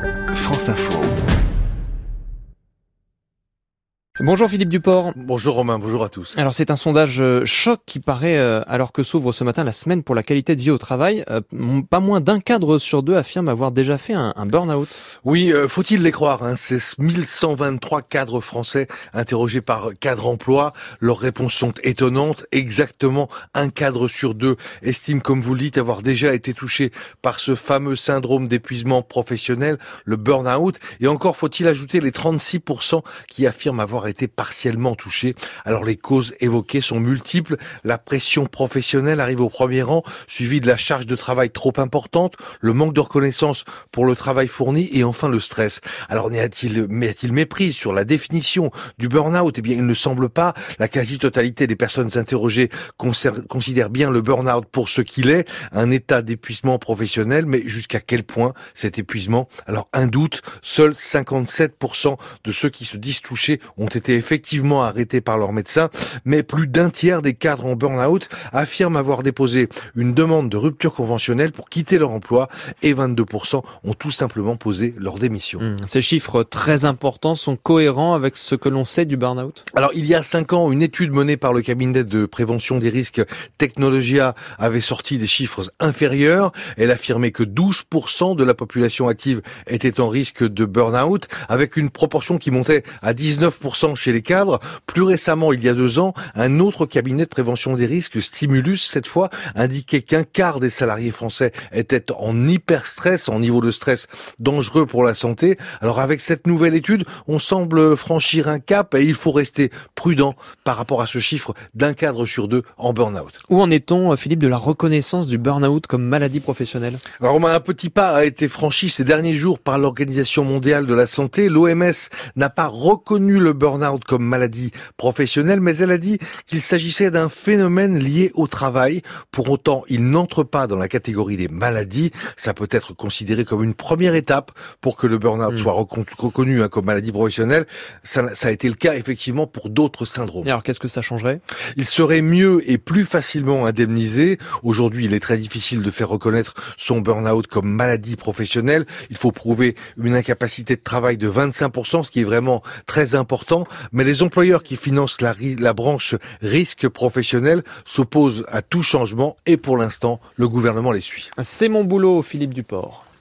France Info. Bonjour Philippe Duport. Bonjour Romain, bonjour à tous. Alors c'est un sondage choc qui paraît alors que s'ouvre ce matin la semaine pour la qualité de vie au travail. Pas moins d'un cadre sur deux affirme avoir déjà fait un burn-out. Oui, faut-il les croire, c'est 1123 cadres français interrogés par Cadre Emploi. Leurs réponses sont étonnantes. Exactement un cadre sur deux estime, comme vous le dites, avoir déjà été touché par ce fameux syndrome d'épuisement professionnel, le burn-out. Et encore faut-il ajouter les 36% qui affirment avoir été partiellement touchés. Alors les causes évoquées sont multiples. La pression professionnelle arrive au premier rang, suivie de la charge de travail trop importante, le manque de reconnaissance pour le travail fourni et enfin le stress. Alors n'y a-t-il mépris sur la définition du burn-out? Eh bien, il ne semble pas. La quasi-totalité des personnes interrogées considèrent bien le burn-out pour ce qu'il est, un état d'épuisement professionnel, mais jusqu'à quel point cet épuisement? Alors un doute, seuls 57% de ceux qui se disent touchés ont été effectivement arrêtés par leur médecin, mais plus d'un tiers des cadres en burn-out affirment avoir déposé une demande de rupture conventionnelle pour quitter leur emploi et 22% ont tout simplement posé leur démission. Ces chiffres très importants sont cohérents avec ce que l'on sait du burn-out? Alors, il y a 5 ans, une étude menée par le cabinet de prévention des risques Technologia avait sorti des chiffres inférieurs. Elle affirmait que 12% de la population active était en risque de burn-out, avec une proportion qui montait à 19% chez les cadres. Plus récemment, il y a 2 ans, un autre cabinet de prévention des risques, Stimulus, cette fois, indiquait qu'un quart des salariés français étaient en hyperstress, en niveau de stress dangereux pour la santé. Alors avec cette nouvelle étude, on semble franchir un cap et il faut rester prudent par rapport à ce chiffre d'un cadre sur deux en burn-out. Où en est-on, Philippe, de la reconnaissance du burn-out comme maladie professionnelle? Alors un petit pas a été franchi ces derniers jours par l'Organisation mondiale de la santé. L'OMS n'a pas reconnu le burn-out comme maladie professionnelle, mais elle a dit qu'il s'agissait d'un phénomène lié au travail. Pour autant, il n'entre pas dans la catégorie des maladies. Ça peut être considéré comme une première étape pour que le burn-out soit reconnu comme maladie professionnelle. Ça a été le cas effectivement pour d'autres syndromes. Et alors qu'est-ce que ça changerait? Il serait mieux et plus facilement indemnisé. Aujourd'hui, il est très difficile de faire reconnaître son burn-out comme maladie professionnelle. Il faut prouver une incapacité de travail de 25%, ce qui est vraiment très important. Mais les employeurs qui financent la branche risque professionnel s'opposent à tout changement et pour l'instant, le gouvernement les suit. C'est mon boulot, Philippe Duport.